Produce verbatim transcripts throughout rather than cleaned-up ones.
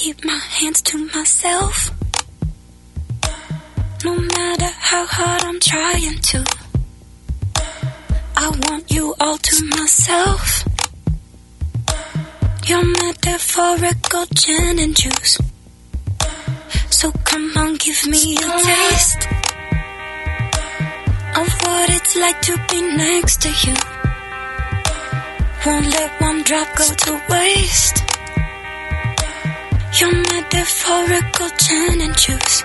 keep my hands to myself. No matter how hard I'm trying to, I want you all to myself. You're metaphorical gin and juice, so come on, give me a taste of what it's like to be next to you. Won't let one drop go to waste. You're metaphorical gin and juice.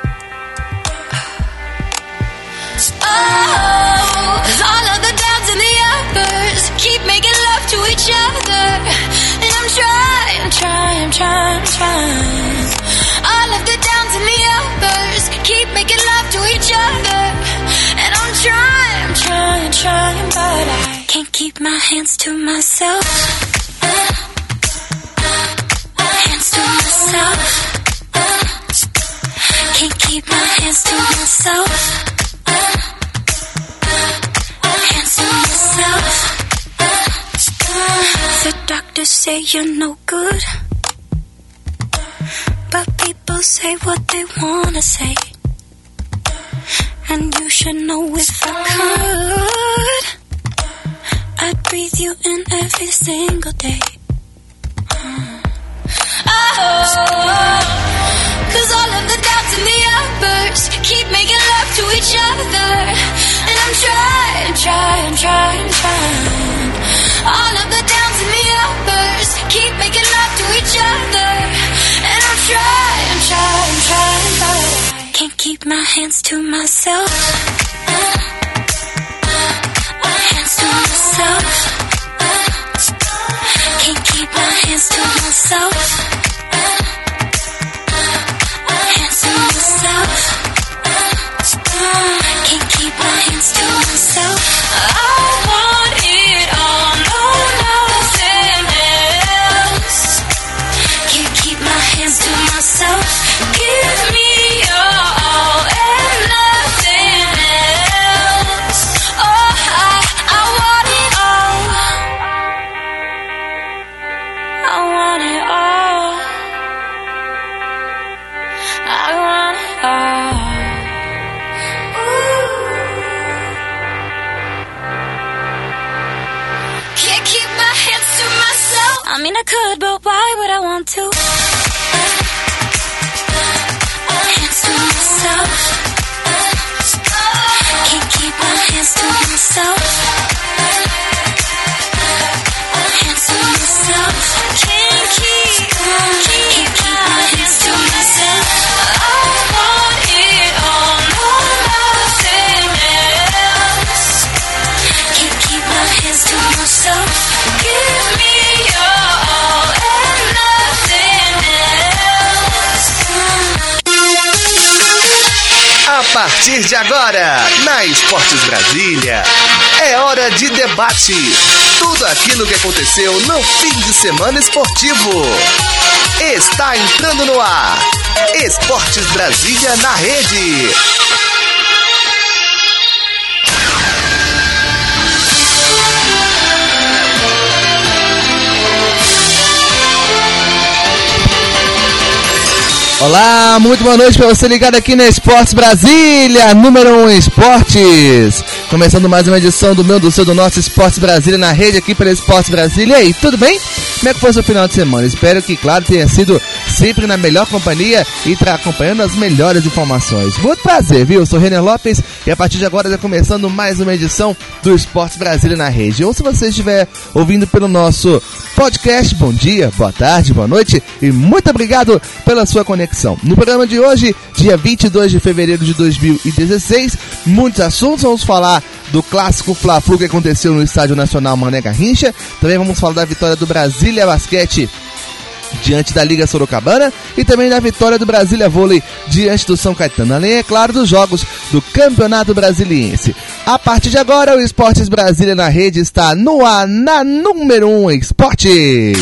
Oh, all of the downs and the uppers keep making love to each other, and I'm trying, trying, trying, trying. All of the downs and the uppers keep making love to each other, and I'm trying, trying, trying, but I can't keep my hands to myself. Uh, hands to myself. Uh, can't keep my hands to myself. The doctors say you're no good, but people say what they wanna say, and you should know if I could, I'd breathe you in every single day. Oh, cause all of the downs and the uppers keep making love to each other, and I'm trying, trying, trying, trying. All of the downs and the uppers keep making love to each other, and I'm trying, trying, trying, but I can't keep my hands to myself. Uh, uh, hands to myself. Uh, can't keep my hands to myself. Uh, uh, hands to myself. Uh, can't keep my hands to myself. I want it all. To myself, give me your all and nothing else. Oh, I, I want it all. I want it all. I want it all. Ooh. Can't keep my hands to myself. I mean I could, but why would I want to? Can't keep my hands to myself. Hands to myself. Can't keep, can't keep my hands to myself. I want it all, no nothing else. Can't keep my hands to myself. Give me your all and nothing else. A partir de agora, na Esportes Brasília, é hora de debate. Tudo aquilo que aconteceu no fim de semana esportivo. Está entrando no ar. Esportes Brasília na rede. Olá, muito boa noite para você ligado aqui na Esportes Brasília, número um Esportes. Começando mais uma edição do meu, do seu, do nosso Esportes Brasília na rede aqui pela Esportes Brasília. E aí, tudo bem? Como é que foi o seu final de semana? Espero que, claro, tenha sido sempre na melhor companhia e tá acompanhando as melhores informações. Muito prazer, viu? Eu sou Renner Lopes e a partir de agora está começando mais uma edição do Esportes Brasília na rede. Ou se você estiver ouvindo pelo nosso podcast, bom dia, boa tarde, boa noite e muito obrigado pela sua conexão. No programa de hoje, dia vinte e dois de fevereiro de dois mil e dezesseis, muitos assuntos. Vamos falar do clássico Fla-Flu que aconteceu no Estádio Nacional Mané Garrincha. Também vamos falar da vitória do Brasília Basquete diante da Liga Sorocabana e também da vitória do Brasília Vôlei diante do São Caetano, além, é claro, dos jogos do Campeonato Brasiliense. A partir de agora, o Esportes Brasília na rede está no ar na número um Esportes.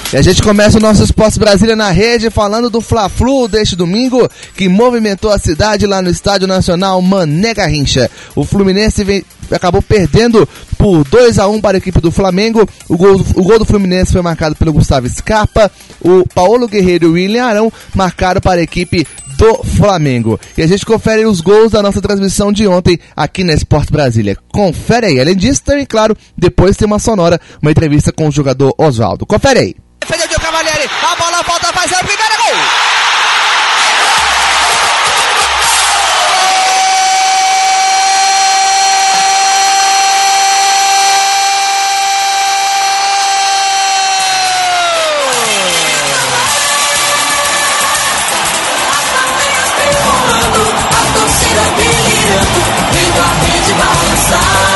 E a gente começa o nosso Esportes Brasília na rede falando do Fla-Flu deste domingo, que movimentou a cidade lá no Estádio Nacional Mané Garrincha. O Fluminense vem, acabou perdendo por dois a um para a equipe do Flamengo. O gol, o gol do Fluminense foi marcado pelo Gustavo Scarpa. O Paulo Guerreiro e o William Arão marcaram para a equipe do Flamengo. E a gente confere os gols da nossa transmissão de ontem aqui na Esportes Brasília. Confere aí. Além disso, também, claro, depois tem uma sonora, uma entrevista com o jogador Oswaldo. Confere aí. Defendeu o Cavalieri, a bola volta, faz a primeira, gol! A torcida delirando, vendo a rede balançar.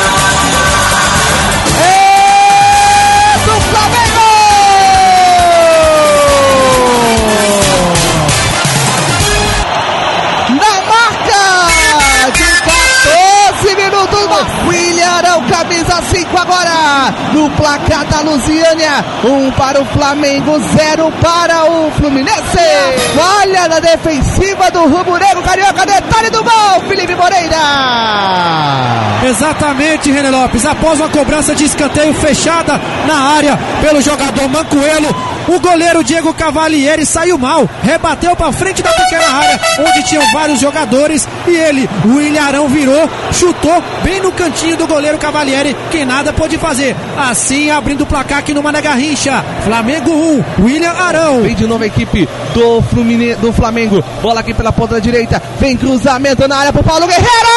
Camisa cinco agora, no placar da Lusiânia, um para o Flamengo, zero para o Fluminense. Falha na defensiva do rubro-negro carioca, detalhe do gol, Felipe Moreira. Exatamente, René Lopes, após uma cobrança de escanteio fechada na área pelo jogador Mancoelho, o goleiro Diego Cavalieri saiu mal, rebateu para frente da pequena área, onde tinham vários jogadores, e ele, o William Arão, virou, chutou bem no cantinho do goleiro Cavalieri, que nada pôde fazer. Assim, abrindo o placar aqui no Mané Garrincha. Flamengo um, William Arão. Vem de novo a equipe do, Fluminense, do Flamengo, bola aqui pela ponta direita, vem cruzamento na área pro Paulo Guerreiro!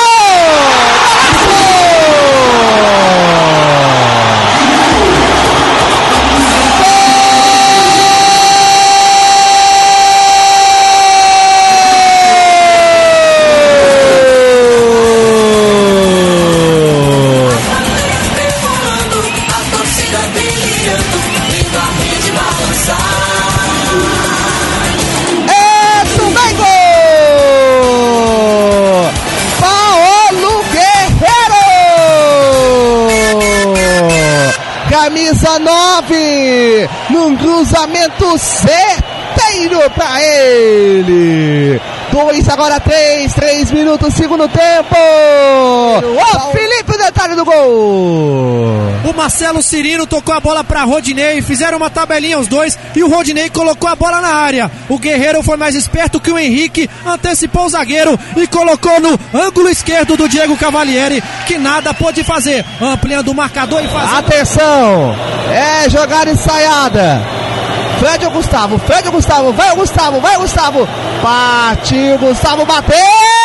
Camisa nove, num cruzamento certeiro pra ele. Dois, agora três, três minutos, segundo tempo. O Felipe, o detalhe do gol. O Marcelo Cirino tocou a bola pra Rodinei, fizeram uma tabelinha os dois e o Rodinei colocou a bola na área. O Guerreiro foi mais esperto que o Henrique, antecipou o zagueiro e colocou no ângulo esquerdo do Diego Cavalieri, que nada pôde fazer, ampliando o marcador e fazendo... Atenção, é jogada ensaiada. Fred ou Gustavo? Fred ou Gustavo? Vai o Gustavo, vai o Gustavo. Partiu, Gustavo bateu!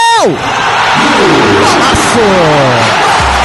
Golaço!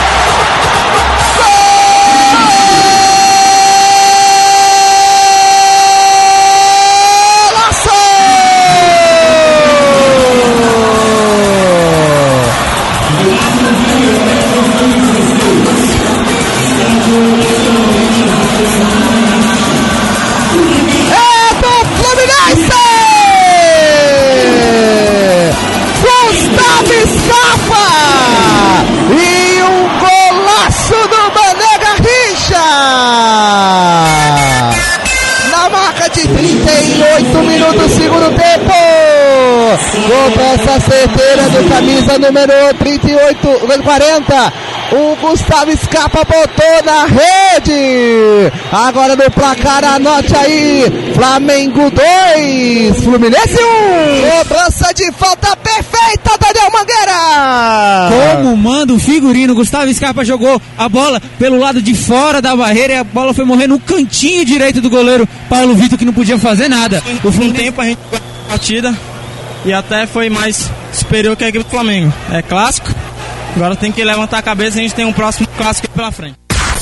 Minutos, segundo tempo. Cobrança certeira do camisa número trinta e oito, quarenta. O Gustavo Scarpa botou na rede. Agora no placar, anote aí. Flamengo dois, Fluminense um. Cobrança de falta perfeita, Daniel Mangueira. Como manda o figurino, Gustavo Scarpa jogou a bola pelo lado de fora da barreira e a bola foi morrer no cantinho direito do goleiro Paulo Vitor, que não podia fazer nada. No fim do tempo a gente ganhou a partida e até foi mais superior que a equipe do Flamengo. É clássico, agora tem que levantar a cabeça e a gente tem um próximo clássico pela frente.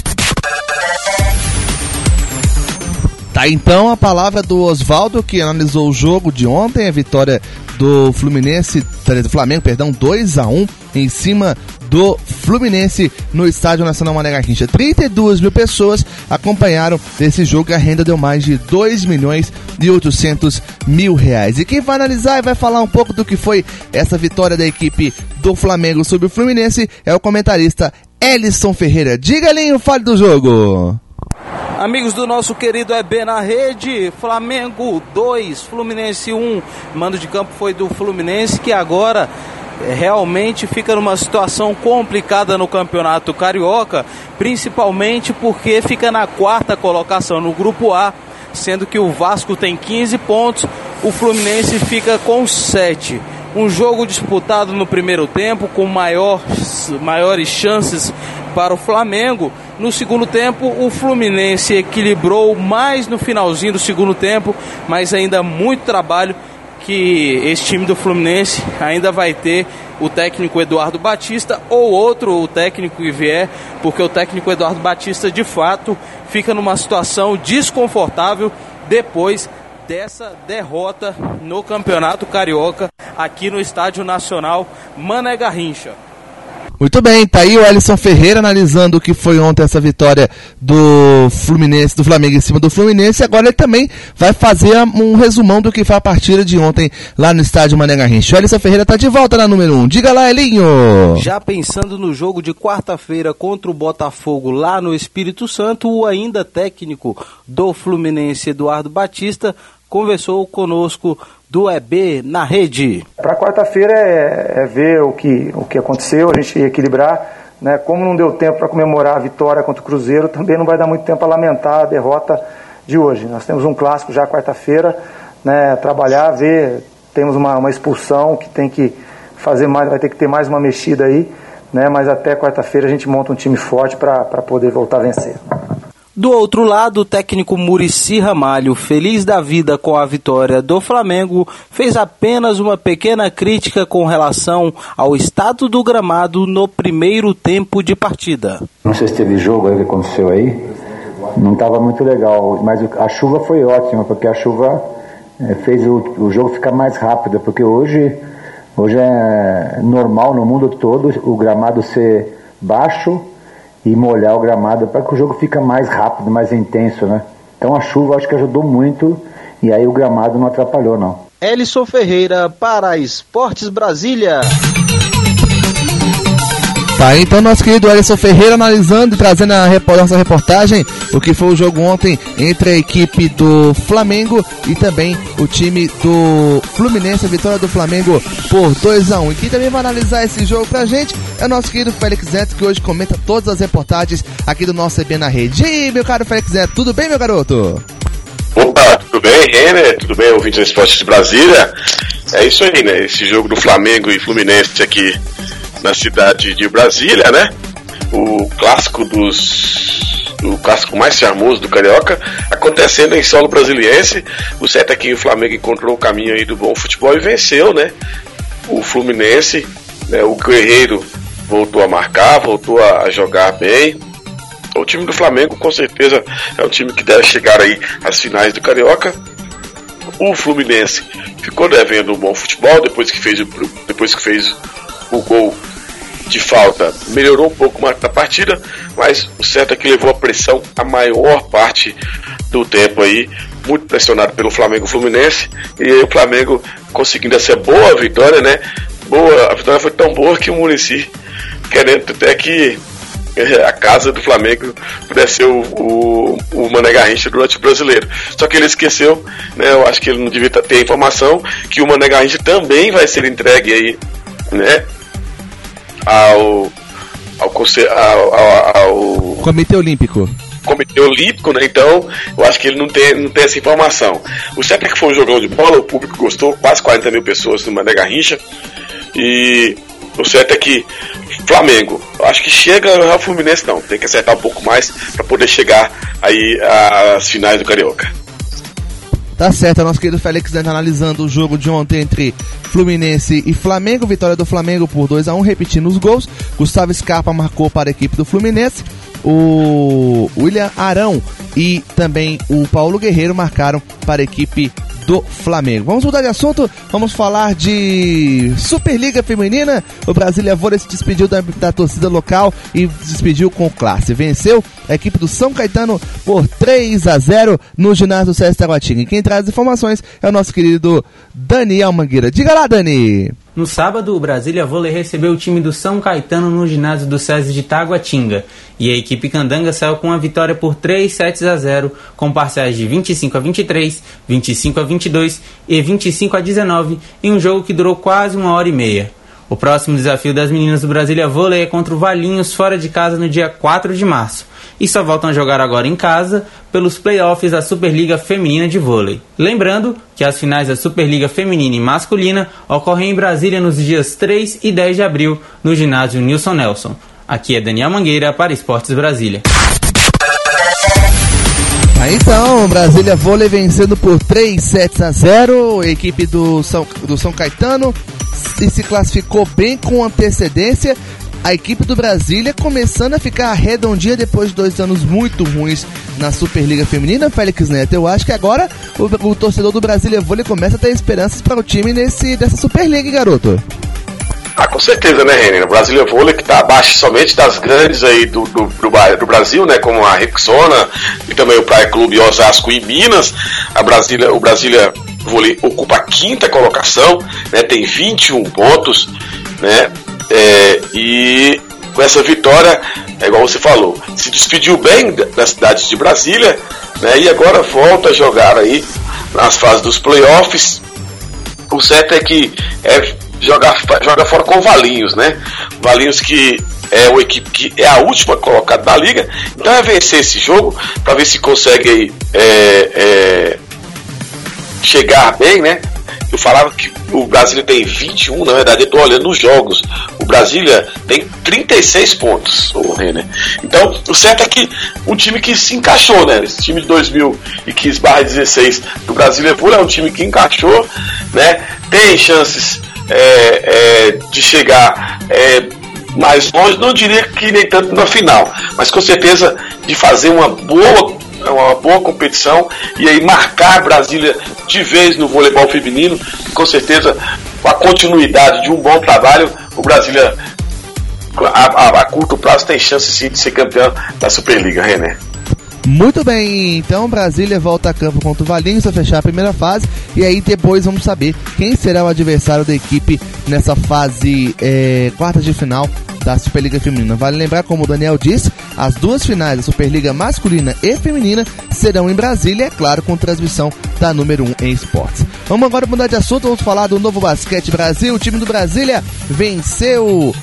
Tá então a palavra do Oswaldo, que analisou o jogo de ontem, a vitória do Fluminense, do Flamengo, perdão, dois a um em cima do Fluminense no Estádio Nacional Mané Garrincha. trinta e duas mil pessoas acompanharam esse jogo e a renda deu mais de dois milhões e oitocentos mil reais. E quem vai analisar e vai falar um pouco do que foi essa vitória da equipe do Flamengo sobre o Fluminense é o comentarista Elisson Ferreira. Diga, Linho, fale do jogo. Amigos do nosso querido E B na rede, Flamengo dois, Fluminense um. Mando de campo foi do Fluminense, que agora realmente fica numa situação complicada no Campeonato Carioca, principalmente porque fica na quarta colocação no Grupo A, sendo que o Vasco tem quinze pontos, o Fluminense fica com sete. Um jogo disputado no primeiro tempo, com maior, maiores chances para o Flamengo. No segundo tempo, o Fluminense equilibrou mais no finalzinho do segundo tempo, mas ainda muito trabalho que esse time do Fluminense ainda vai ter, o técnico Eduardo Batista ou outro o técnico que vier, porque o técnico Eduardo Batista de fato fica numa situação desconfortável depois dessa derrota no Campeonato Carioca aqui no Estádio Nacional Mané Garrincha. Muito bem, tá aí o Alisson Ferreira analisando o que foi ontem essa vitória do Fluminense, do Flamengo em cima do Fluminense. Agora ele também vai fazer um resumão do que foi a partida de ontem lá no estádio Mané Garrincha. O Alisson Ferreira tá de volta na número um. Diga lá, Elinho! Já pensando no jogo de quarta-feira contra o Botafogo lá no Espírito Santo, o ainda técnico do Fluminense, Eduardo Batista, conversou conosco do E B na rede. Para quarta-feira é, é ver o que, o que aconteceu, a gente equilibrar, né? Como não deu tempo para comemorar a vitória contra o Cruzeiro, também não vai dar muito tempo para lamentar a derrota de hoje. Nós temos um clássico já quarta-feira, né? Trabalhar, ver, temos uma, uma expulsão que tem que fazer mais, vai ter que ter mais uma mexida aí, né? Mas até quarta-feira a gente monta um time forte para poder voltar a vencer. Do outro lado, o técnico Muricy Ramalho, feliz da vida com a vitória do Flamengo, fez apenas uma pequena crítica com relação ao estado do gramado no primeiro tempo de partida. Não sei se teve jogo aí que aconteceu aí, não estava muito legal, mas a chuva foi ótima, porque a chuva fez o, o jogo ficar mais rápido, porque hoje, hoje é normal no mundo todo o gramado ser baixo e molhar o gramado para que o jogo fique mais rápido, mais intenso, né? Então a chuva acho que ajudou muito e aí o gramado não atrapalhou, não. Elison Ferreira para Esportes Brasília. Tá, então nosso querido Alisson Ferreira analisando e trazendo a repor- nossa reportagem o que foi o jogo ontem entre a equipe do Flamengo e também o time do Fluminense, a vitória do Flamengo por dois a um. E quem também vai analisar esse jogo pra gente é o nosso querido Félix Neto, que hoje comenta todas as reportagens aqui do nosso E B na rede. E aí, meu caro Félix Neto, tudo bem, meu garoto? Opa, tudo bem, Renner? Tudo bem, ouvinte do Esporte de Brasília? É isso aí, né? Esse jogo do Flamengo e Fluminense aqui na cidade de Brasília, né? O clássico dos... o clássico mais charmoso do Carioca, acontecendo em solo brasiliense. O certo é que o Flamengo encontrou o caminho aí do bom futebol e venceu, né? O Fluminense, né? O Guerreiro voltou a marcar, voltou a jogar bem. O time do Flamengo, com certeza, é um time que deve chegar aí às finais do Carioca. O Fluminense ficou devendo um bom futebol, depois que fez o, depois que fez o gol de falta, melhorou um pouco mais na partida, mas o certo é que levou a pressão a maior parte do tempo aí, muito pressionado pelo Flamengo Fluminense, e aí o Flamengo conseguindo essa boa vitória, né? Boa, a vitória foi tão boa que o Muricy querendo até que a casa do Flamengo pudesse ser o, o, o Mané Garrincha durante o Brasileiro. Só que ele esqueceu, né? Eu acho que ele não devia ter a informação que o Mané Garrincha também vai ser entregue aí, né? Ao, ao, ao, ao, ao Comitê Olímpico. Comitê Olímpico, né? Então, eu acho que ele não tem, não tem essa informação. O certo é que foi um jogão de bola, o público gostou, quase quarenta mil pessoas no Mané Garrincha. E o certo é que Flamengo, eu acho que chega ao Fluminense não, tem que acertar um pouco mais para poder chegar aí às finais do Carioca. Tá certo, é nosso querido Félix Neto analisando o jogo de ontem entre Fluminense e Flamengo, vitória do Flamengo por dois a um, repetindo os gols. Gustavo Scarpa marcou para a equipe do Fluminense, o William Arão e também o Paulo Guerreiro marcaram para a equipe do Flamengo. Vamos mudar de assunto, vamos falar de Superliga Feminina. O Brasília Vôlei se despediu da, da torcida local e se despediu com classe. Venceu a equipe do São Caetano por três a zero no ginásio do César Taguatinga. E quem traz as informações é o nosso querido Daniel Mangueira. Diga lá, Dani! No sábado, o Brasília Vôlei recebeu o time do São Caetano no ginásio do SESI de Taguatinga, e a equipe candanga saiu com a vitória por três sets a zero, com parciais de vinte e cinco a vinte e três, vinte e cinco a vinte e dois e vinte e cinco a dezenove, em um jogo que durou quase uma hora e meia. O próximo desafio das meninas do Brasília Vôlei é contra o Valinhos fora de casa no dia quatro de março, e só voltam a jogar agora em casa pelos playoffs da Superliga Feminina de Vôlei. Lembrando que as finais da Superliga Feminina e Masculina ocorrem em Brasília nos dias três e dez de abril, no ginásio Nilson Nelson. Aqui é Daniel Mangueira para Esportes Brasília. Aí então, Brasília Vôlei vencendo por três sets a zero, a equipe do São, do São Caetano e se classificou bem com antecedência. A equipe do Brasília começando a ficar redondinha depois de dois anos muito ruins na Superliga Feminina, Félix Neto. Eu acho que agora o, o torcedor do Brasília Vôlei começa a ter esperanças para o time nesse, nessa Superliga, garoto. Ah, com certeza, né, Renner? O Brasília Vôlei que está abaixo somente das grandes aí do, do, do, do Brasil, né, como a Rexona e também o Praia Clube Osasco e Minas. A Brasília, o Brasília Vôlei ocupa a quinta colocação, né, tem vinte e um pontos, né, é, e com essa vitória, é igual você falou, se despediu bem da cidade de Brasília, né, e agora volta a jogar aí nas fases dos playoffs. O certo é que é jogar, joga fora com o Valinhos, né? Valinhos que é uma equipe que é a última colocada da liga, então é vencer esse jogo para ver se consegue aí, é, é, chegar bem, né? Eu falava que o Brasília tem vinte e um, na verdade eu estou olhando nos jogos, o Brasília tem trinta e seis pontos, o Renner. Então o certo é que um time que se encaixou, né? Esse time de dois mil e quinze barra dezesseis do Brasília Vôlei é um time que encaixou, né? Tem chances é, é, de chegar é, mais longe, não diria que nem tanto na final, mas com certeza de fazer uma boa uma boa competição e aí marcar Brasília de vez no voleibol feminino. E com certeza, com a continuidade de um bom trabalho, o Brasília a, a, a curto prazo tem chance sim de ser campeão da Superliga, Renner. Muito bem, então Brasília volta a campo contra o Valinhos para fechar a primeira fase, e aí depois vamos saber quem será o adversário da equipe nessa fase é, quartas de final da Superliga Feminina. Vale lembrar, como o Daniel disse, as duas finais da Superliga masculina e feminina serão em Brasília, é claro, com transmissão da número um em esportes. Vamos agora mudar de assunto, vamos falar do Novo Basquete Brasil. O time do Brasília venceu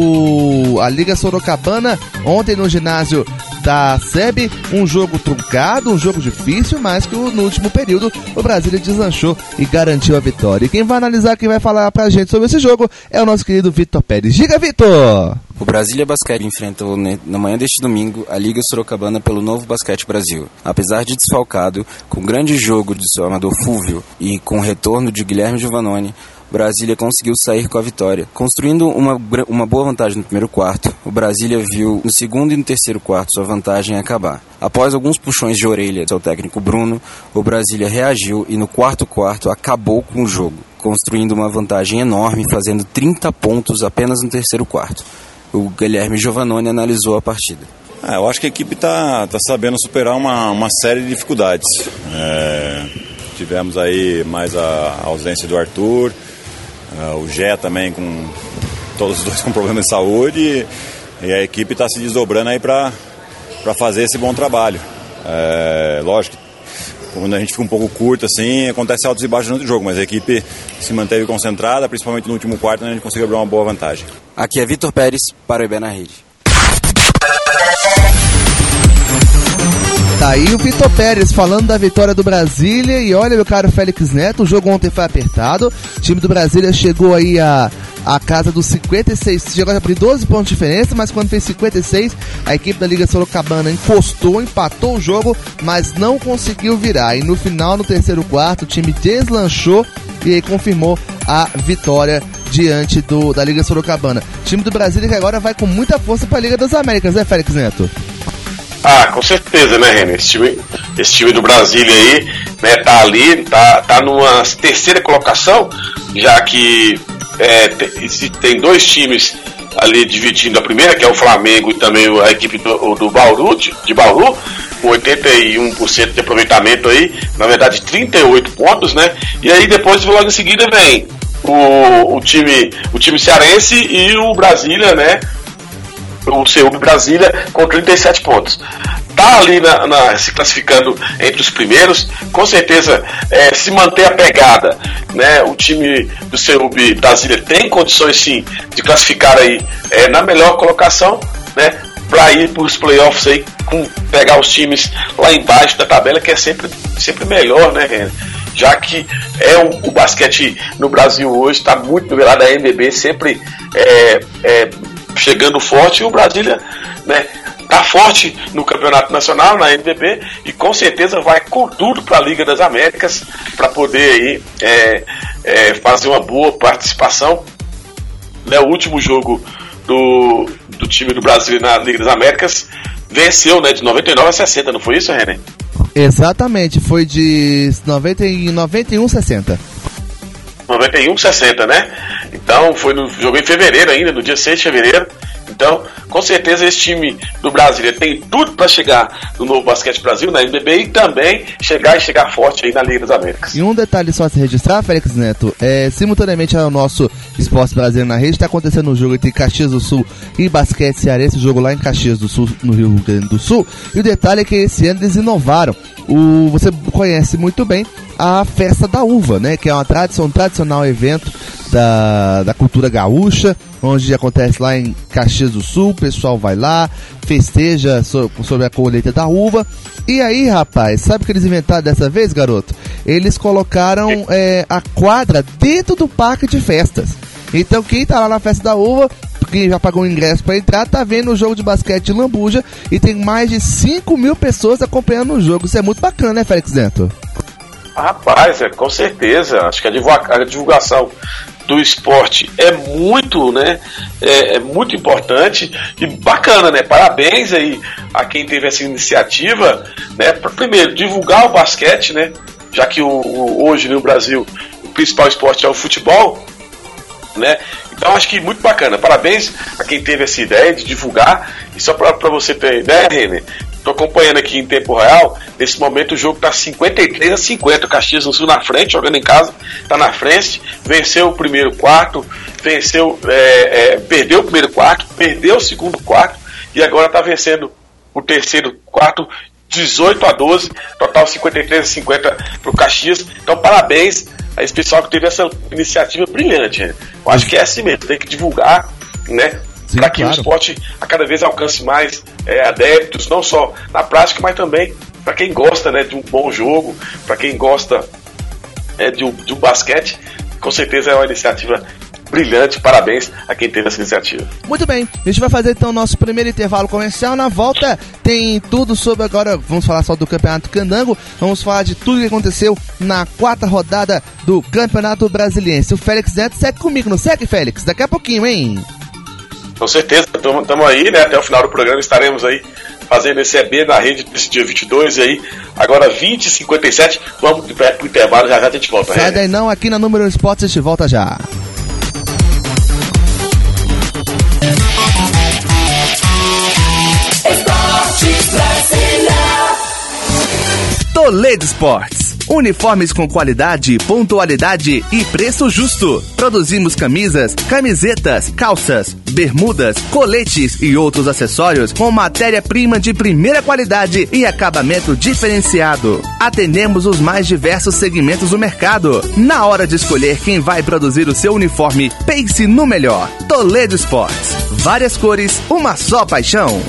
o, a Liga Sorocabana ontem no ginásio da S E B, um jogo truncado, um jogo difícil, mas que no último período o Brasília deslanchou e garantiu a vitória. E quem vai analisar, quem vai falar pra gente sobre esse jogo é o nosso querido Vitor Pérez. Diga, Vitor! O Brasília Basquete enfrentou na manhã deste domingo a Liga Sorocabana pelo Novo Basquete Brasil. Apesar de desfalcado, com grande jogo de seu armador Fúvio e com o retorno de Guilherme Giovannoni, Brasília conseguiu sair com a vitória. Construindo uma, uma boa vantagem no primeiro quarto, o Brasília viu no segundo e no terceiro quarto sua vantagem acabar. Após alguns puxões de orelha do seu técnico Bruno, o Brasília reagiu e no quarto quarto acabou com o jogo, construindo uma vantagem enorme, fazendo trinta pontos apenas no terceiro quarto. O Guilherme Giovannoni analisou a partida. Ah, eu acho que a equipe está tá sabendo superar uma, uma série de dificuldades. É, tivemos aí mais a ausência do Arthur, Uh, o Gé também, com todos os dois com problemas de saúde, e, e a equipe está se desdobrando aí para fazer esse bom trabalho. É, lógico, quando a gente fica um pouco curto assim, acontece altos e baixos no jogo, mas a equipe se manteve concentrada, principalmente no último quarto, onde a gente conseguiu abrir uma boa vantagem. Aqui é Vitor Pérez para o I B na Rede. Tá aí o Vitor Pérez falando da vitória do Brasília. E olha, meu caro Félix Neto, o jogo ontem foi apertado. O time do Brasília chegou aí a, a casa dos cinquenta e seis, chegou a abrir doze pontos de diferença, mas quando fez cinquenta e seis, a equipe da Liga Sorocabana encostou, empatou o jogo, mas não conseguiu virar. E no final, no terceiro quarto, o time deslanchou e aí confirmou a vitória diante do, da Liga Sorocabana. O time do Brasília que agora vai com muita força para a Liga das Américas, né, Félix Neto? Ah, com certeza, né, Renan? Esse time, esse time do Brasília aí, né, tá ali, tá, tá numa terceira colocação, já que é, tem, tem dois times ali dividindo a primeira, que é o Flamengo e também a equipe do, do Bauru, de, de Bauru, com oitenta e um por cento de aproveitamento aí, na verdade trinta e oito pontos, né? E aí depois, logo em seguida, vem o, o, time, o time cearense e o Brasília, né? O C U B Brasília com trinta e sete pontos. Tá ali na, na, se classificando entre os primeiros, com certeza é, se manter a pegada, né? O time do C U B Brasília tem condições sim de classificar aí é, na melhor colocação, né? Para ir para os playoffs aí, com, pegar os times lá embaixo da tabela, que é sempre, sempre melhor, né, Renan? Já que é o, o basquete no Brasil hoje está muito nivelado, a N B B sempre é, é, chegando forte, e o Brasília, né, tá forte no campeonato nacional, na N B B, e com certeza vai com tudo para a Liga das Américas para poder aí, é, é, fazer uma boa participação, né? O último jogo do, do time do Brasil na Liga das Américas venceu, né, de noventa e nove a sessenta, não foi isso, René? Exatamente, foi de noventa e um a sessenta. noventa e um a sessenta, né? Então foi no jogo em fevereiro ainda, no dia seis de fevereiro. Então, com certeza esse time do Brasília tem tudo para chegar no Novo Basquete Brasil, na N B B, e também chegar e chegar forte aí na Liga das Américas. E um detalhe só a se registrar, Félix Neto, é, simultaneamente ao nosso Esporte Brasileiro na Rede, está acontecendo um jogo entre Caxias do Sul e Basquete Cearense, jogo lá em Caxias do Sul, no Rio Grande do Sul, e o detalhe é que esse ano eles inovaram. O, você conhece muito bem a Festa da Uva, né, que é uma tradição, um tradicional evento da, da cultura gaúcha, onde acontece lá em Caxias do Sul. O pessoal vai lá, festeja so, sobre a colheita da uva. E aí, rapaz, sabe o que eles inventaram dessa vez, garoto? Eles colocaram é, a quadra dentro do parque de festas. Então quem tá lá na Festa da Uva, quem já pagou o ingresso para entrar, tá vendo o jogo de basquete em Lambuja, e tem mais de cinco mil pessoas acompanhando o jogo. Isso é muito bacana, né, Félix Neto? Rapaz, é, com certeza. Acho que a, divulga- a divulgação do esporte é muito, né, é, é muito importante e bacana, né? Parabéns aí a quem teve essa iniciativa, né? Pra, primeiro, divulgar o basquete, né? Já que o, o, hoje no Brasil o principal esporte é o futebol, né? Então acho que muito bacana. Parabéns a quem teve essa ideia de divulgar. E só para você ter ideia, René, tô acompanhando aqui em tempo real. Nesse momento o jogo tá cinquenta e três a cinquenta. O Caxias do Sul na frente, jogando em casa, tá na frente. Venceu o primeiro quarto, venceu, é, é, perdeu o primeiro quarto, perdeu o segundo quarto, e agora tá vencendo o terceiro quarto, dezoito a doze, total cinquenta e três a cinquenta pro Caxias. Então parabéns a esse pessoal que teve essa iniciativa brilhante, né? Eu acho que é assim mesmo, tem que divulgar, né? Para que claro. O esporte a cada vez alcance mais é, adeptos, não só na prática, mas também para quem gosta, né, de um bom jogo, para quem gosta é, de, um, de um basquete. Com certeza é uma iniciativa brilhante. Parabéns a quem teve essa iniciativa. Muito bem, a gente vai fazer então o nosso primeiro intervalo comercial. Na volta tem tudo sobre, agora vamos falar só do Campeonato Candango, vamos falar de tudo que aconteceu na quarta rodada do Campeonato Brasiliense. O Félix Neto segue comigo, não segue, Félix? Daqui a pouquinho, hein? Com certeza, estamos aí, né? Até o final do programa estaremos aí fazendo esse E B na rede desse dia vinte e dois aí. Agora vinte e cinquenta e sete, vamos pro intervalo, já já a gente volta. Sai daí não, aqui na Número Esportes a gente volta já. Toledo Esportes. Uniformes com qualidade, pontualidade e preço justo. Produzimos camisas, camisetas, calças, bermudas, coletes e outros acessórios com matéria-prima de primeira qualidade e acabamento diferenciado. Atendemos os mais diversos segmentos do mercado. Na hora de escolher quem vai produzir o seu uniforme, pense no melhor. Toledo Esportes. Várias cores, uma só paixão.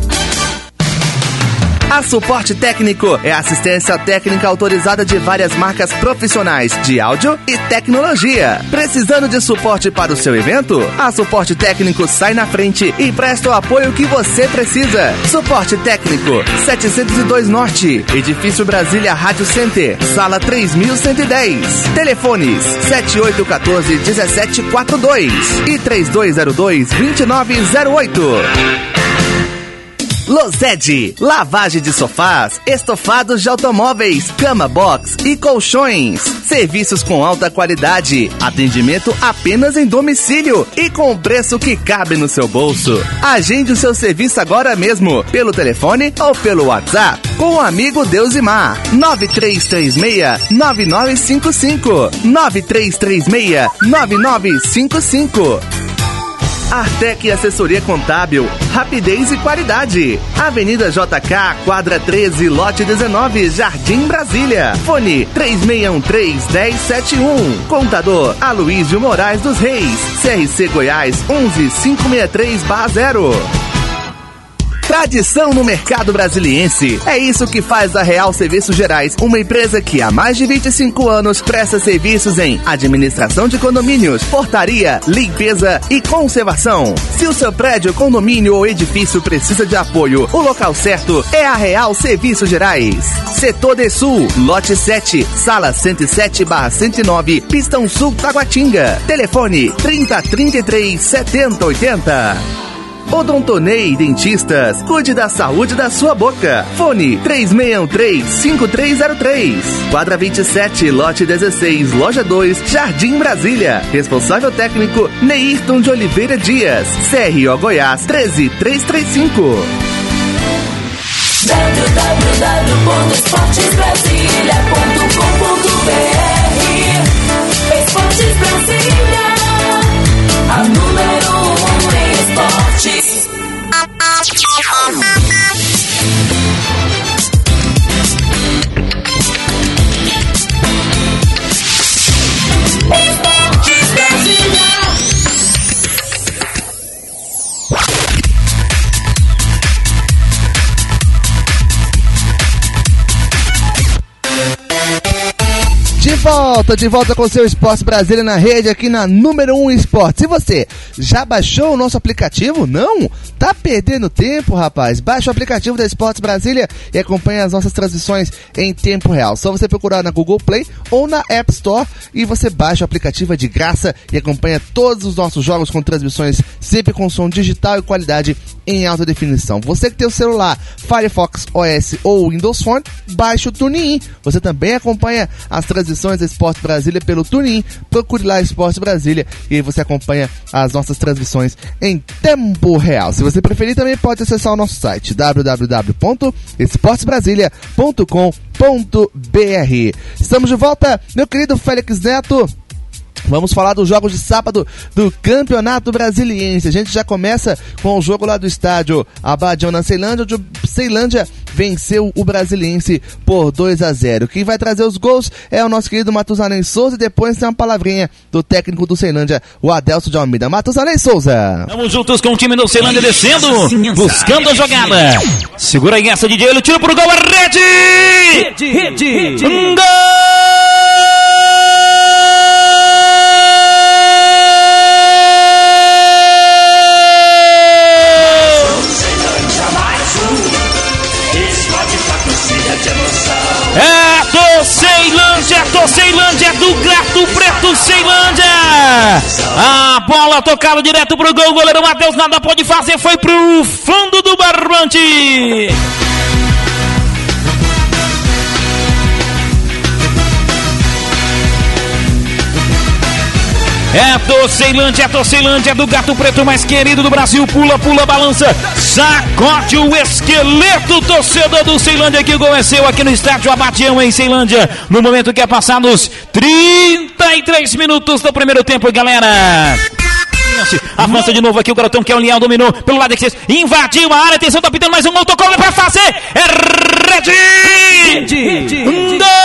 A Suporte Técnico é assistência técnica autorizada de várias marcas profissionais de áudio e tecnologia. Precisando de suporte para o seu evento? A Suporte Técnico sai na frente e presta o apoio que você precisa. Suporte Técnico, setecentos e dois Norte, Edifício Brasília Rádio Center, Sala três mil cento e dez. Telefones sete oito um quatro, um sete quatro dois e três dois zero dois, dois nove zero oito. Losed, lavagem de sofás, estofados de automóveis, cama box e colchões. Serviços com alta qualidade, atendimento apenas em domicílio e com preço que cabe no seu bolso. Agende o seu serviço agora mesmo, pelo telefone ou pelo WhatsApp, com o amigo Deusimar. nove três três seis, nove nove cinco cinco, nove três três seis, nove nove cinco cinco. Artec Assessoria Contábil, rapidez e qualidade. Avenida J K, quadra treze, lote dezenove, Jardim Brasília. Fone três seis um três, um zero sete um. Contador Aloísio Moraes dos Reis, C R C Goiás onze cinco seis três zero. Tradição no mercado brasiliense. É isso que faz a Real Serviços Gerais, uma empresa que há mais de vinte e cinco anos presta serviços em administração de condomínios, portaria, limpeza e conservação. Se o seu prédio, condomínio ou edifício precisa de apoio, o local certo é a Real Serviços Gerais. Setor de Sul, lote sete, sala cento e sete barra cento e nove, Pistão Sul, Taguatinga. Telefone trinta, trinta e três, setenta, oitenta. Odontonei Dentistas, cuide da saúde da sua boca. Fone três seis um três, cinco três zero três. Quadra vinte e sete, lote dezesseis, loja dois, Jardim Brasília. Responsável técnico Neirton de Oliveira Dias. C R O Goiás treze três três cinco. w w w ponto esportes brasilia ponto com ponto b r. Esportes Brasília, a número um em esportes. Esportes Brasília. De volta, de volta com o seu Esportes Brasília na rede, aqui na número um Esportes. E você, já baixou o nosso aplicativo? Não? Tá perdendo tempo, rapaz? Baixa o aplicativo da Esportes Brasília e acompanha as nossas transmissões em tempo real. Só você procurar na Google Play ou na App Store e você baixa o aplicativo de graça e acompanha todos os nossos jogos com transmissões sempre com som digital e qualidade em alta definição. Você que tem o celular Firefox O S ou Windows Phone, baixa o TuneIn. Você também acompanha as transmissões da Esportes Brasília pelo TuneIn. Procure lá Esportes Brasília e aí você acompanha as nossas transmissões em tempo real. Se você preferir, também pode acessar o nosso site w w w ponto esportes brasilia ponto com ponto b r. Estamos de volta, meu querido Félix Neto. Vamos falar dos jogos de sábado do Campeonato Brasiliense. A gente já começa com o jogo lá do estádio Abadião na Ceilândia, onde o Ceilândia venceu o Brasiliense por dois a zero. Quem vai trazer os gols é o nosso querido Matusalém Souza e depois tem uma palavrinha do técnico do Ceilândia, o Adelso de Almeida. Matusalém Souza. Vamos juntos com o time do Ceilândia descendo, buscando a jogada. Segura aí essa de ele, tiro pro gol, a rede! Rede, rede, um gol! É do Ceilândia, do Ceilândia, do Gato Preto Ceilândia. A bola tocada direto pro gol, o goleiro Matheus nada pode fazer, foi pro fundo do barbante. É do Ceilândia, é do Ceilândia, do Gato Preto mais querido do Brasil. Pula, pula, balança, sacode o esqueleto, torcedor do Ceilândia, que o gol é seu aqui no estádio Abadião em Ceilândia. No momento que é passados trinta e três minutos do primeiro tempo, galera. Avança de novo aqui o garotão que é o Leão, dominou pelo lado esquerdo, invadiu a área, atenção, tá pintando mais um autogol pra fazer. É rede! Um gol!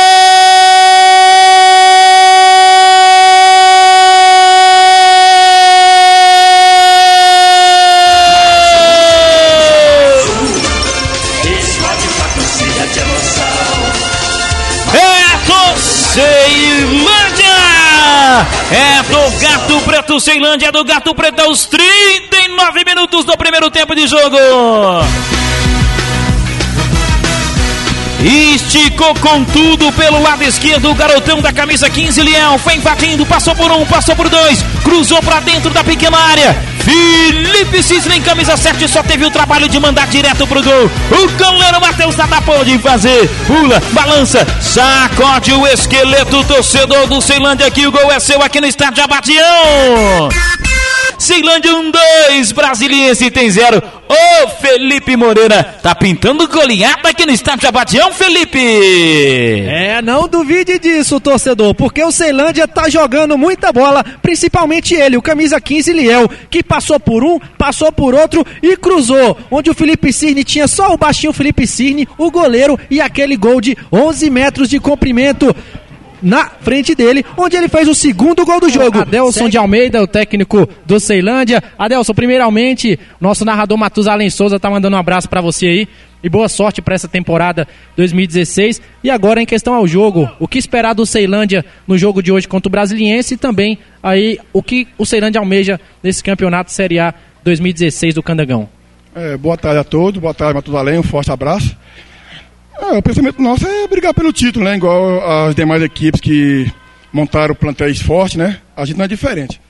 É do Gato Preto Ceilândia, é do Gato Preto aos trinta e nove minutos do primeiro tempo de jogo. esticou com tudo pelo lado esquerdo, o garotão da camisa quinze, Liel, foi invadindo, passou por um, passou por dois, cruzou pra dentro da pequena área, Felipe Cisne, camisa sete, só teve o trabalho de mandar direto pro gol, o goleiro Matheus nada pode fazer, pula, balança, sacode o esqueleto, torcedor do Ceilândia, aqui o gol é seu aqui no estádio Abadião. Ceilândia um, dois, Brasiliense tem zero. Ô Felipe Moreira, tá pintando goleada aqui no estádio Abadião, Felipe? É, não duvide disso, torcedor, porque o Ceilândia tá jogando muita bola, principalmente ele, o camisa quinze, Liel, que passou por um, passou por outro e cruzou, onde o Felipe Cisne tinha só o baixinho Felipe Cisne, o goleiro, e aquele gol de onze metros de comprimento na frente dele, onde ele fez o segundo gol do jogo. Adelson de Almeida, o técnico do Ceilândia. Adelson, primeiramente, nosso narrador Matusalém Souza tá mandando um abraço pra você aí e boa sorte para essa temporada dois mil e dezesseis. E agora em questão ao jogo, o que esperar do Ceilândia no jogo de hoje contra o Brasiliense e também aí o que o Ceilândia almeja nesse campeonato Série A dois mil e dezesseis do Candangão. É, boa tarde a todos, boa tarde Matusalém, um forte abraço. É, o pensamento nosso é brigar pelo título, né? Igual as demais equipes que montaram plantéis fortes, né? A gente não é diferente.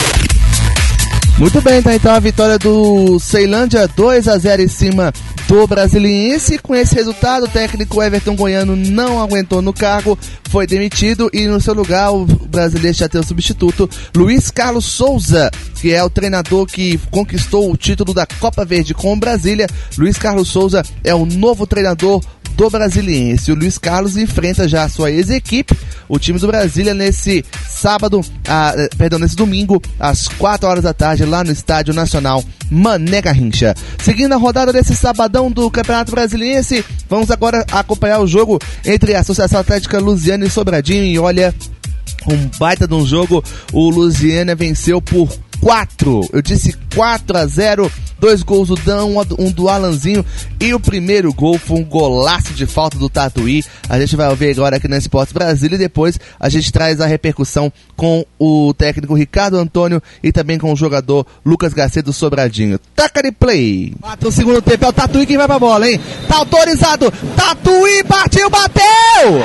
Muito bem, tá então a vitória do Ceilândia dois a zero em cima do Brasiliense. Com esse resultado, o técnico Everton Goiano não aguentou no cargo, foi demitido e no seu lugar o Brasiliense já tem o substituto Luiz Carlos Souza, que é o treinador que conquistou o título da Copa Verde com o Brasília. Luiz Carlos Souza é o novo treinador do Brasiliense. O Luiz Carlos enfrenta já a sua ex-equipe, o time do Brasília, nesse sábado, ah, perdão, nesse domingo, às quatro horas da tarde, lá no Estádio Nacional Mané Garrincha. Seguindo a rodada desse sabadão do Campeonato Brasiliense, vamos agora acompanhar o jogo entre a Associação Atlética Lusiana e Sobradinho. E olha, um baita de um jogo, o Lusiana venceu por quatro, eu disse quatro a zero, dois gols do Dan, um, um do Alanzinho, e o primeiro gol foi um golaço de falta do Tatuí. A gente vai ouvir agora aqui na Esportes Brasília e depois a gente traz a repercussão com o técnico Ricardo Antônio e também com o jogador Lucas Garcia do Sobradinho. Taca de play! Bate o segundo tempo, é o Tatuí quem vai pra bola, hein? Tá autorizado, Tatuí partiu, bateu!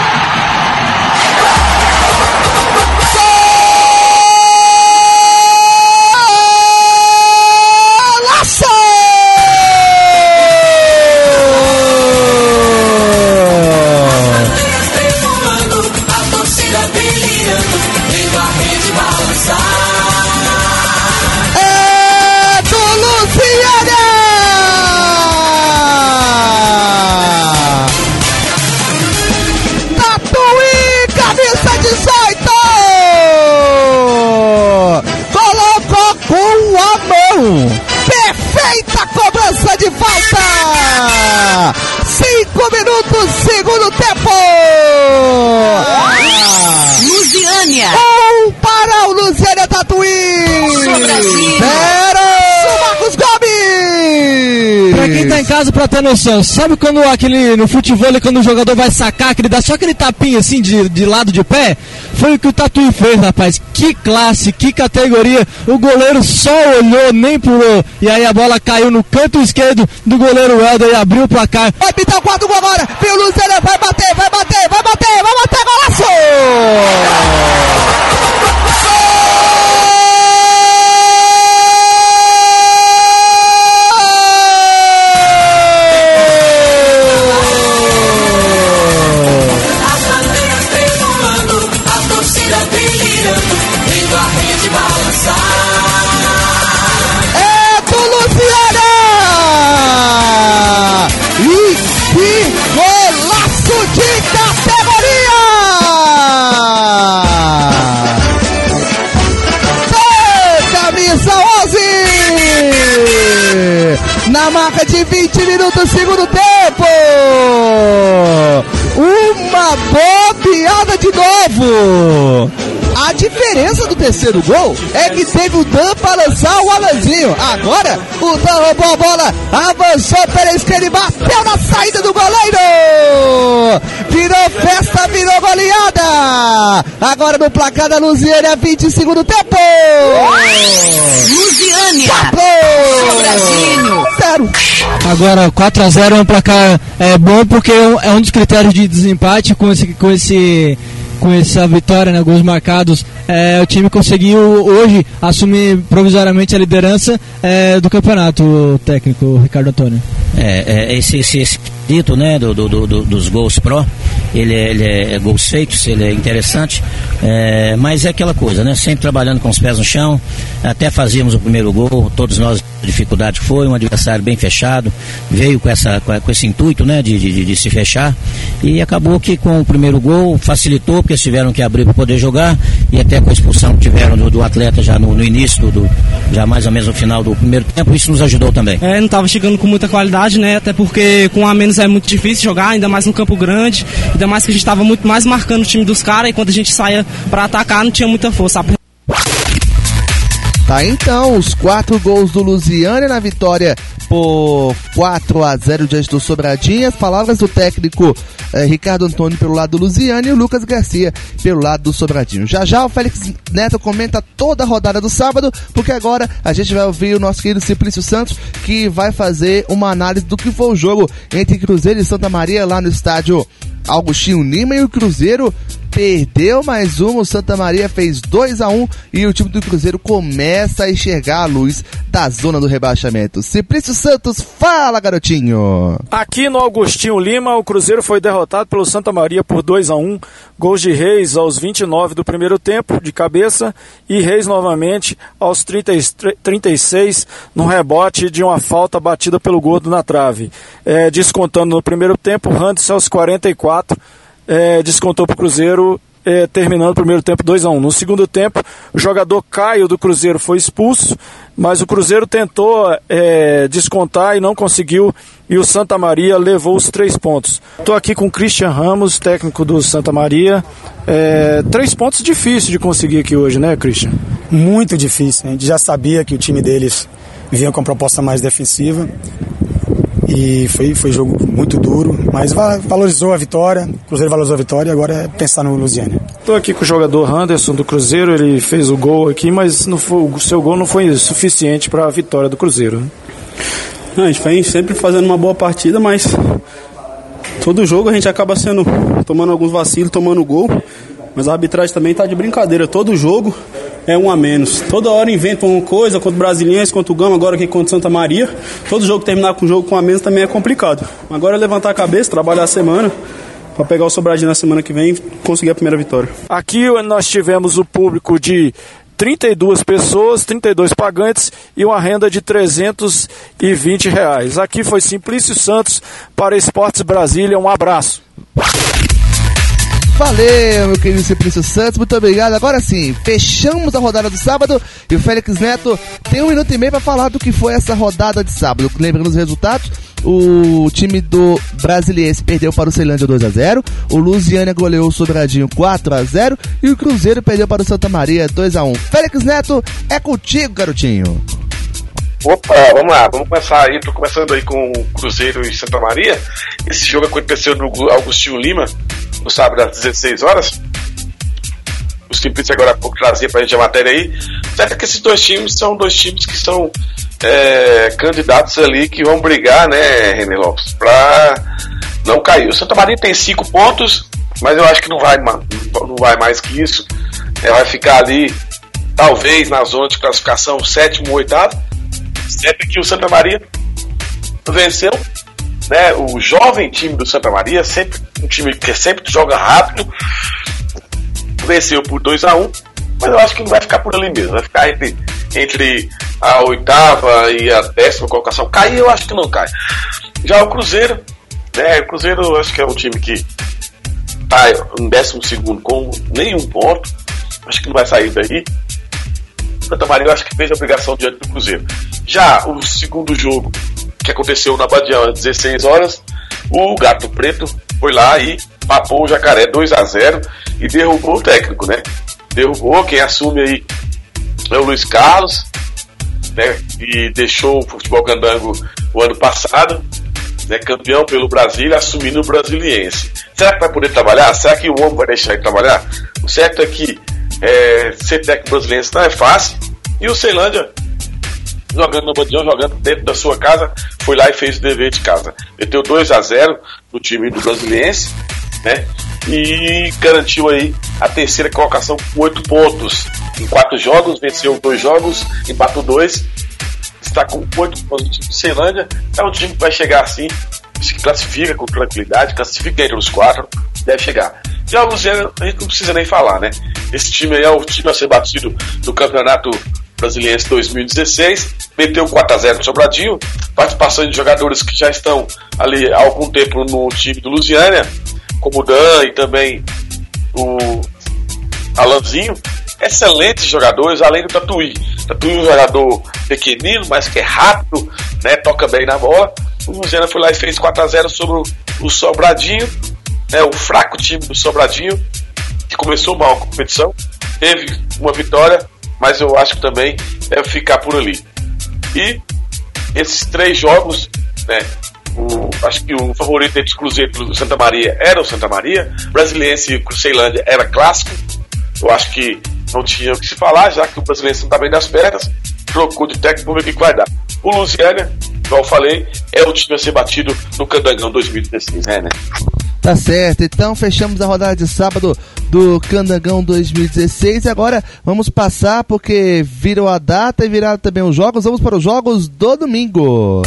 Perfeita cobrança de falta! Cinco minutos, segundo tempo! Lusiânia! Um para o Lusiânia Tatuí! Zero! Marcos Gomes! Pra quem tá em casa, pra ter noção, sabe quando aquele, no futebol, quando o jogador vai sacar, que ele dá só aquele tapinha assim de, de lado de pé? Foi o que o Tatuí fez, rapaz. Que classe, que categoria. O goleiro só olhou, nem pulou. E aí a bola caiu no canto esquerdo do goleiro Helder e abriu o placar. Vai pintar o quarto gol agora. Viu o Luciano, vai bater, vai bater, vai bater, vai bater, golaço! Na marca de vinte minutos, segundo tempo. Uma bobeada de novo. A diferença do terceiro gol é que teve o Dan para lançar o Alanzinho. Agora o Dan roubou a bola, avançou pela esquerda e bateu na saída do goleiro. Virou festa, virou goleada. roda! Agora no placar da Lusiânia, vinte e segundo tempo! Lusiânia! Sobradinho! Zero! Agora quatro a zero é um placar é, bom porque é um dos critérios de desempate com esse, com esse com essa vitória, né, gols marcados, é, o time conseguiu hoje assumir provisoriamente a liderança é, do campeonato, o técnico Ricardo Antônio. É, é esse, esse, esse dito, né, do, do, do, dos gols pró, ele, é, ele é gols feitos, ele é interessante, é, mas é aquela coisa, né, sempre trabalhando com os pés no chão, até fazíamos o primeiro gol, todos nós dificuldade que foi, um adversário bem fechado, veio com, essa, com esse intuito, né, de, de, de se fechar, e acabou que com o primeiro gol facilitou, porque eles tiveram que abrir para poder jogar, e até com a expulsão que tiveram do, do atleta já no, no início, do, já mais ou menos no final do primeiro tempo, isso nos ajudou também. É, não estava chegando com muita qualidade, né, até porque com a menos é muito difícil jogar, ainda mais no campo grande, ainda mais que a gente estava muito mais marcando o time dos caras, e quando a gente saía para atacar não tinha muita força. Tá, então, os quatro gols do Lusiânia na vitória por quatro a zero diante do Sobradinho. As palavras do técnico eh, Ricardo Antônio pelo lado do Lusiânia e o Lucas Garcia pelo lado do Sobradinho. Já já o Félix Neto comenta toda a rodada do sábado, porque agora a gente vai ouvir o nosso querido Simplício Santos, que vai fazer uma análise do que foi o jogo entre Cruzeiro e Santa Maria lá no estádio Augustinho Lima, e o Cruzeiro perdeu mais uma, o Santa Maria fez dois a um e o time do Cruzeiro começa a enxergar a luz da zona do rebaixamento. Simplício Santos, fala, garotinho! Aqui no Augustinho Lima, o Cruzeiro foi derrotado pelo Santa Maria por dois a um, gols de Reis aos vinte e nove do primeiro tempo, de cabeça, e Reis novamente aos trinta, trinta e seis, no rebote de uma falta batida pelo Gordo na trave. É, descontando no primeiro tempo, Randes aos quarenta e quatro, É, descontou para o Cruzeiro, é, terminando o primeiro tempo dois a um. No segundo tempo, o jogador Caio do Cruzeiro foi expulso, mas o Cruzeiro tentou é, descontar e não conseguiu, e o Santa Maria levou os três pontos. Estou aqui com o Christian Ramos, técnico do Santa Maria. É, três pontos difíceis de conseguir aqui hoje, né, Christian? Muito difícil. A gente já sabia que o time deles vinha com uma proposta mais defensiva. E foi, foi jogo muito duro, mas valorizou a vitória, o Cruzeiro valorizou a vitória e agora é pensar no Lusiânia. Estou aqui com o jogador Anderson do Cruzeiro, ele fez o gol aqui, mas não foi, o seu gol não foi suficiente para a vitória do Cruzeiro. Não, a gente vem sempre fazendo uma boa partida, mas todo jogo a gente acaba sendo, tomando alguns vacilos, tomando gol, mas a arbitragem também está de brincadeira, todo jogo é um a menos. Toda hora inventa uma coisa, contra o Brasiliense, contra o Gama, agora aqui contra o Santa Maria. Todo jogo terminar com um jogo com um a menos também é complicado. Agora é levantar a cabeça, trabalhar a semana, para pegar o Sobradinho na semana que vem e conseguir a primeira vitória. Aqui nós tivemos o público de trinta e duas pessoas, trinta e dois pagantes e uma renda de trezentos e vinte reais. Aqui foi Simplício Santos para Esportes Brasília. Um abraço. Valeu, meu querido Simplício Santos, muito obrigado. Agora sim, fechamos a rodada do sábado e o Félix Neto tem um minuto e meio para falar do que foi essa rodada de sábado. Lembrando os resultados, o time do Brasiliense perdeu para o Ceilândia dois a zero, o Lusiânia goleou o Sobradinho quatro a zero e o Cruzeiro perdeu para o Santa Maria dois a um. Félix Neto, é contigo, garotinho. Opa, vamos lá, vamos começar aí, tô começando aí com o Cruzeiro e Santa Maria. Esse jogo aconteceu no Augustinho Lima, no sábado às dezesseis horas. O Simplício agora há pouco trazia pra gente a matéria aí. Certo que esses dois times são dois times que são é, candidatos ali que vão brigar, né, René Lopes, pra não cair. O Santa Maria tem cinco pontos, mas eu acho que não vai, não vai mais que isso. É, vai ficar ali, talvez, na zona de classificação sétimo, oitavo. Sempre que o Santa Maria venceu, né, o jovem time do Santa Maria, sempre um time que sempre joga rápido, venceu por dois a um, mas eu acho que não vai ficar por ali mesmo, vai ficar entre, entre a oitava e a décima colocação. Cair eu acho que não cai. Já o Cruzeiro, né, o Cruzeiro eu acho que é um time que está em décimo segundo com nenhum ponto, acho que não vai sair daí. Santa Maria eu acho que fez a obrigação diante do Cruzeiro. Já o segundo jogo, que aconteceu na Badião às dezesseis horas, o Gato Preto foi lá e papou o Jacaré dois a zero e derrubou o técnico, né? Derrubou, quem assume aí é o Luiz Carlos, né? E deixou o futebol candango o ano passado, né, campeão pelo Brasília, assumindo o Brasiliense. Será que vai poder trabalhar? Será que o homem vai deixar ele trabalhar? O certo é que é, ser técnico brasileiro não é fácil. E o Ceilândia, jogando no Bandião, jogando dentro da sua casa, foi lá e fez o dever de casa. Meteu dois a zero no time do Brasiliense, né? E garantiu aí a terceira colocação com oito pontos. Em quatro jogos, venceu dois jogos, empatou dois. Está com oito pontos. O time do Ceilândia é um time que vai chegar assim, se classifica com tranquilidade, classifica entre os quatro, deve chegar. Já o Luziano, a gente não precisa nem falar, né? Esse time aí é o time a ser batido do Campeonato Brasiliense dois mil e dezesseis, meteu quatro a zero no Sobradinho, participação de jogadores que já estão ali há algum tempo no time do Lusiânia, como o Dan e também o Alanzinho, excelentes jogadores, além do Tatuí. Tatuí é um jogador pequenino, mas que é rápido, né, toca bem na bola. O Lusiânia foi lá e fez quatro a zero sobre o Sobradinho, né, o fraco time do Sobradinho, que começou mal a competição, teve uma vitória, mas eu acho que também deve ficar por ali. E esses três jogos, né, o, acho que o favorito entre o Cruzeiro e o Santa Maria era o Santa Maria, Brasiliense e o Ceilândia era clássico. Eu acho que não tinha o que se falar, já que o Brasiliense não está bem das pernas, trocou de técnico, vamos ver o que vai dar. O Lusiânia, como eu falei, é o time a ser batido no Candangão dois mil e dezesseis, né, né? Tá certo, então fechamos a rodada de sábado do Candangão dois mil e dezesseis e agora vamos passar, porque virou a data e viraram também os jogos, vamos para os jogos do domingo.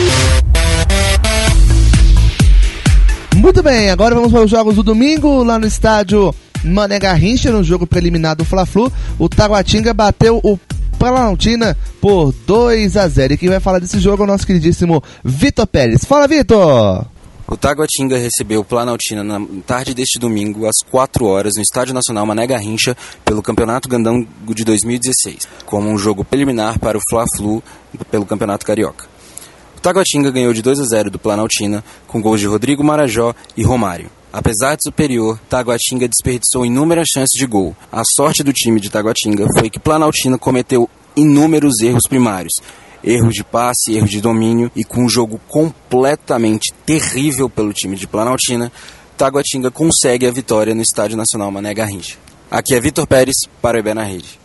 Muito bem, agora vamos para os jogos do domingo, lá no estádio Mané Garrincha, no jogo preliminar do Fla-Flu, o Taguatinga bateu o Planaltina por dois a zero, e quem vai falar desse jogo é o nosso queridíssimo Vitor Pérez. Fala, Vitor! O Taguatinga recebeu o Planaltina na tarde deste domingo, às quatro horas, no Estádio Nacional Mané Garrincha, pelo Campeonato Gandão de dois mil e dezesseis, como um jogo preliminar para o Fla-Flu pelo Campeonato Carioca. O Taguatinga ganhou de dois a zero do Planaltina, com gols de Rodrigo Marajó e Romário. Apesar de superior, Taguatinga desperdiçou inúmeras chances de gol. A sorte do time de Taguatinga foi que Planaltina cometeu inúmeros erros primários, erros de passe, erros de domínio, e com um jogo completamente terrível pelo time de Planaltina, Taguatinga consegue a vitória no Estádio Nacional Mané Garrincha. Aqui é Vitor Pérez para o E B na Rede.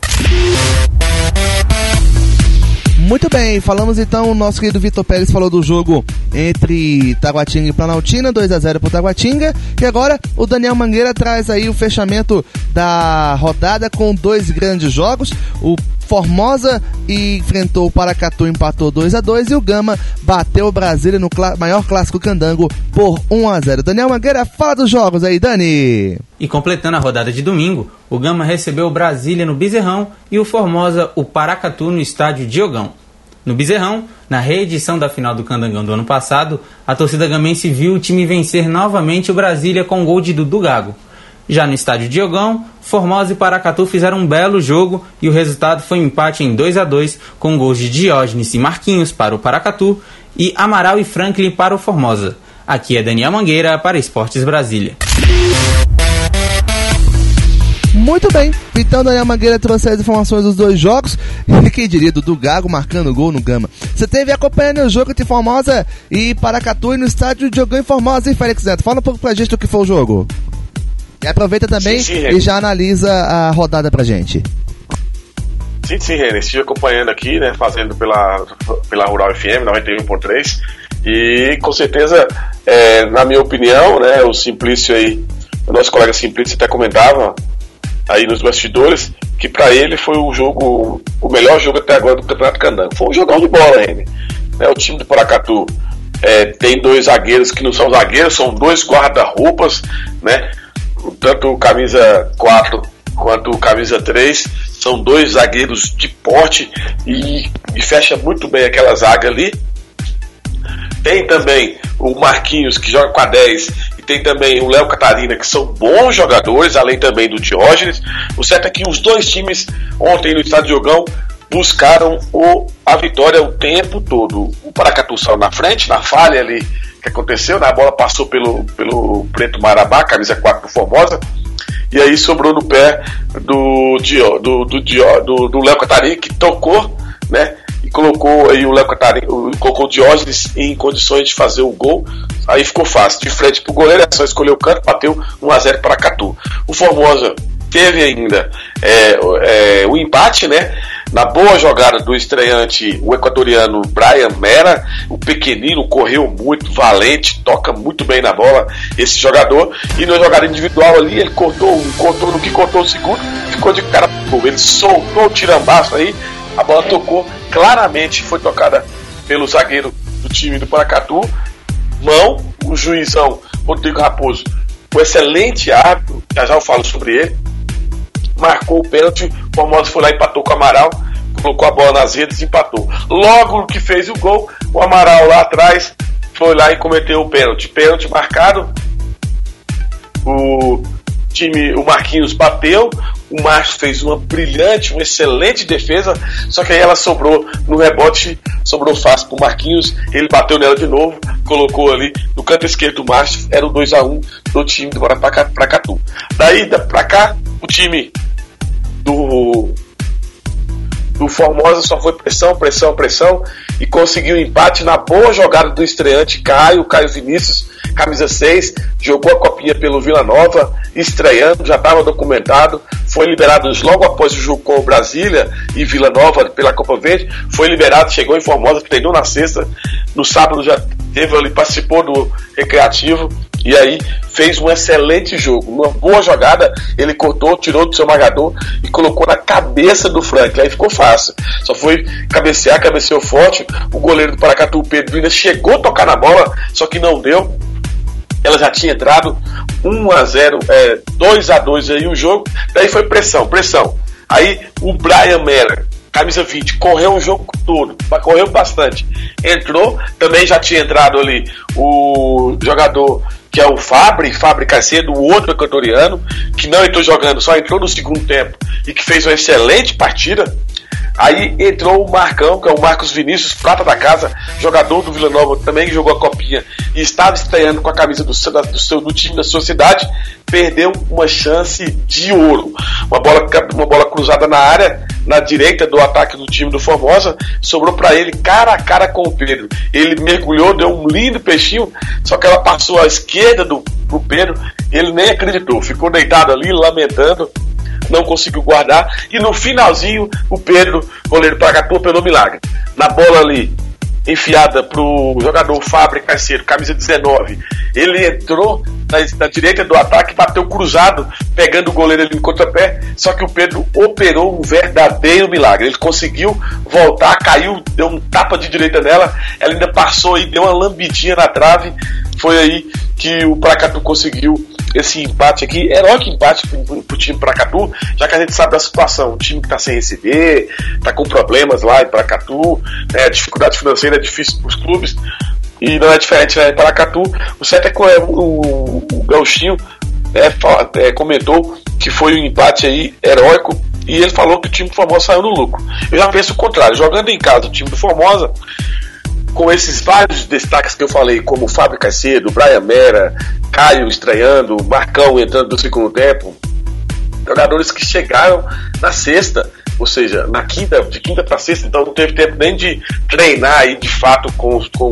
Muito bem, falamos então, o nosso querido Vitor Pérez falou do jogo entre Taguatinga e Planaltina, dois a zero para o Taguatinga, e agora o Daniel Mangueira traz aí o fechamento da rodada com dois grandes jogos. O Formosa enfrentou o Paracatu, empatou dois a dois, e o Gama bateu o Brasília no clá- maior clássico candango por um a zero. Daniel Mangueira, fala dos jogos aí, Dani! E completando a rodada de domingo, o Gama recebeu o Brasília no Bezerrão e o Formosa o Paracatu no estádio Diogão. No Bezerrão, na reedição da final do Candangão do ano passado, a torcida gamense viu o time vencer novamente o Brasília com gol de Dudu Gago. Já no estádio Diogão, Formosa e Paracatu fizeram um belo jogo e o resultado foi um empate em dois a dois, com gols de Diógenes e Marquinhos para o Paracatu e Amaral e Franklin para o Formosa. Aqui é Daniel Mangueira para Esportes Brasília. Muito bem, então Daniel Mangueira trouxe as informações dos dois jogos, e quem diria, Dudu Gago marcando gol no Gama. Você teve acompanhando o jogo entre Formosa e Paracatu e no estádio Diogão em Formosa, hein, Félix Neto? Fala um pouco pra gente do que foi o jogo. E aproveita também sim, sim, e já analisa a rodada pra gente. Sim, sim, René, estive acompanhando aqui, né, fazendo pela, pela Rural F M noventa e um ponto três, e com certeza, é, na minha opinião, né, o Simplício aí, o nosso colega Simplício até comentava aí nos bastidores, que pra ele foi o jogo, o melhor jogo até agora do Campeonato Candango. Foi um jogão de bola, René. Né, o time do Paracatu é, tem dois zagueiros que não são zagueiros, são dois guarda-roupas, né? Tanto o camisa quatro quanto o camisa três são dois zagueiros de porte e, e fecha muito bem aquela zaga ali. Tem também o Marquinhos, que joga com a dez, e tem também o Léo Catarina, que são bons jogadores, além também do Diógenes. O certo é que os dois times ontem no estádio Diogão buscaram o, a vitória o tempo todo. O Paracatu saiu na frente, na falha ali que aconteceu, né? A bola passou pelo, pelo Preto Marabá, camisa quatro do Formosa, e aí sobrou no pé do do, do, do, do Léo Catarina, que tocou, né? e colocou aí o Léo Catarino, colocou o Diógenes em condições de fazer o gol. Aí ficou fácil, de frente pro goleiro, é só escolher o canto, bateu um a zero para Catu. O Formosa teve ainda é, é, o empate, né? Na boa jogada do estreante, o equatoriano Brian Mera, o pequenino, correu muito, valente, toca muito bem na bola, esse jogador. E na jogada individual ali, ele cortou, cortou no que cortou o segundo, ficou de cara pro gol. Ele soltou o tirambaço aí, a bola tocou claramente, foi tocada pelo zagueiro do time do Paracatu. Mão, o juizão Rodrigo Raposo, o excelente árbitro, já já eu falo sobre ele, marcou o pênalti. O Formosa foi lá e empatou com o Amaral, colocou a bola nas redes e empatou. Logo que fez o gol, o Amaral lá atrás foi lá e cometeu o pênalti. Pênalti marcado, o time, o Marquinhos bateu, o Márcio fez uma brilhante, uma excelente defesa, só que aí ela sobrou no rebote, sobrou fácil pro Marquinhos, ele bateu nela de novo, colocou ali no canto esquerdo do Márcio, era o dois a um do time do Paracatu. Daí pra cá, o time do do Formosa só foi pressão, pressão, pressão e conseguiu um empate na boa jogada do estreante Caio, Caio Vinícius, camisa seis, jogou a copinha pelo Vila Nova, estreando, já estava documentado, foi liberado logo após o jogo com o Brasília e Vila Nova pela Copa Verde, foi liberado, chegou em Formosa, treinou na sexta, no sábado já teve ali, participou do recreativo e aí fez um excelente jogo, uma boa jogada, ele cortou, tirou do seu marcador e colocou na cabeça do Franklin, aí ficou fácil, só foi cabecear, cabeceou forte, o goleiro do Paracatu, Pedro ainda chegou a tocar na bola, só que não deu, ela já tinha entrado um a zero, é, dois a dois aí o jogo, daí foi pressão, pressão, aí o Brian Mera, camisa vinte, correu o jogo todo, correu bastante, entrou, também já tinha entrado ali o jogador que é o Fabri, Fabri Caicedo, o outro equatoriano, que não entrou jogando, só entrou no segundo tempo e que fez uma excelente partida. Aí entrou o Marcão, que é o Marcos Vinícius, prata da casa, jogador do Vila Nova, também que jogou a copinha e estava estreando com a camisa do, seu, do, seu, do time da sua cidade, perdeu uma chance de ouro. Uma bola, uma bola cruzada na área, na direita do ataque do time do Formosa, sobrou para ele cara a cara com o Pedro. Ele mergulhou, deu um lindo peixinho, só que ela passou à esquerda do pro Pedro, ele nem acreditou, ficou deitado ali, lamentando, não conseguiu guardar, e no finalzinho o Pedro, goleiro Paracatu, pelo milagre. Na bola ali, enfiada pro jogador Fábio Caicedo, camisa dezenove, ele entrou na, na direita do ataque, bateu cruzado, pegando o goleiro ali no contrapé, só que o Pedro operou um verdadeiro milagre, ele conseguiu voltar, caiu, deu um tapa de direita nela, ela ainda passou e deu uma lambidinha na trave, foi aí que o Paracatu conseguiu esse empate aqui, heróico empate pro, pro time Paracatu, já que a gente sabe da situação, o time que tá sem receber, tá com problemas lá em Paracatu, né, a dificuldade financeira é difícil pros clubes, e não é diferente, né, em Paracatu. O certo é que o, o, o Gauchinho né, fala, é, comentou que foi um empate aí heróico, e ele falou que o time do Formosa saiu no lucro. Eu já penso o contrário, jogando em casa o time do Formosa, com esses vários destaques que eu falei, como o Fábio Caicedo, Brian Mera, Caio estreando, Marcão entrando no segundo tempo, jogadores que chegaram na sexta, ou seja, na quinta, de quinta para sexta, então não teve tempo nem de treinar aí de fato com, com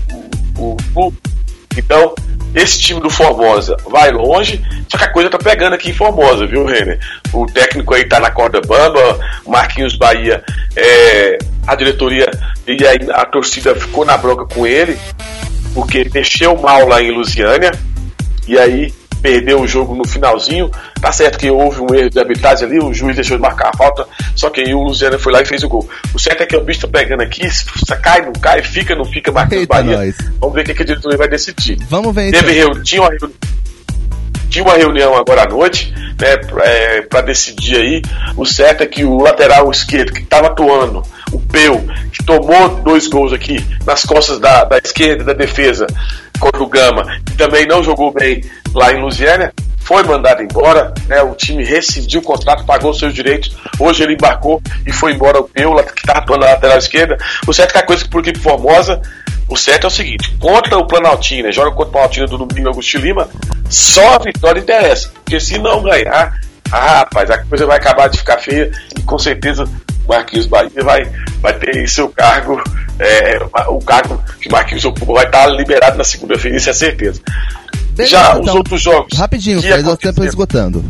o clube. Então, esse time do Formosa vai longe, só que a coisa tá pegando aqui em Formosa, viu, Renner? O técnico aí tá na corda bamba, o Marquinhos Bahia, é, a diretoria e aí a torcida ficou na bronca com ele, porque mexeu mal lá em Lusiânia, e aí perdeu o jogo no finalzinho. Tá certo que houve um erro de arbitragem ali, o juiz deixou de marcar a falta, só que aí o Lusiânia foi lá e fez o gol. O certo é que o bicho tá pegando aqui, se cai, não cai, fica, não fica, Marquinhos Bahia. Nós. Vamos ver o que, que a diretoria vai decidir. Vamos ver Teve reuni- tinha, uma reuni- tinha uma reunião agora à noite, né, é, para decidir aí. O certo é que o lateral esquerdo que estava atuando, o Peu, que tomou dois gols aqui nas costas da, da esquerda da defesa contra o Gama, que também não jogou bem lá em Lusiânia, foi mandado embora, né, o time rescindiu o contrato, pagou seus direitos, hoje ele embarcou e foi embora o Peu, que está atuando na lateral esquerda. O certo é que a coisa que por equipe Formosa, o certo é o seguinte, contra o Planaltina, joga contra o Planaltina do domingo Augusto Lima, só a vitória interessa, porque se não ganhar, ah, rapaz, a coisa vai acabar de ficar feia e com certeza Marquinhos Bahia vai, vai ter seu cargo, é, o cargo que Marquinhos ocupa vai estar liberado na segunda-feira, isso é certeza. Beleza, Já então, os outros jogos. Rapidinho, faz o tempo esgotando.